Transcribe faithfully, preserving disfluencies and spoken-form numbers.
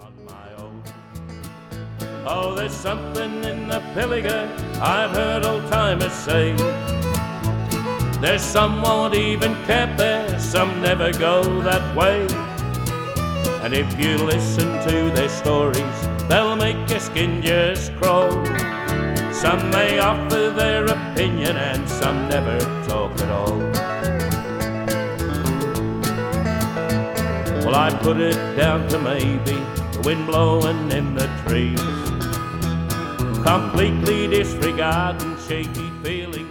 on my own. Oh, there's something in the Pilliga, I've heard old timers say. There's some won't even camp there, some never go that way. And if you listen to their stories, they'll make your skin just crawl. Some may offer their opinion and some never talk at all. Well, I put it down to maybe the wind blowing in the trees, completely disregarding shaky feelings.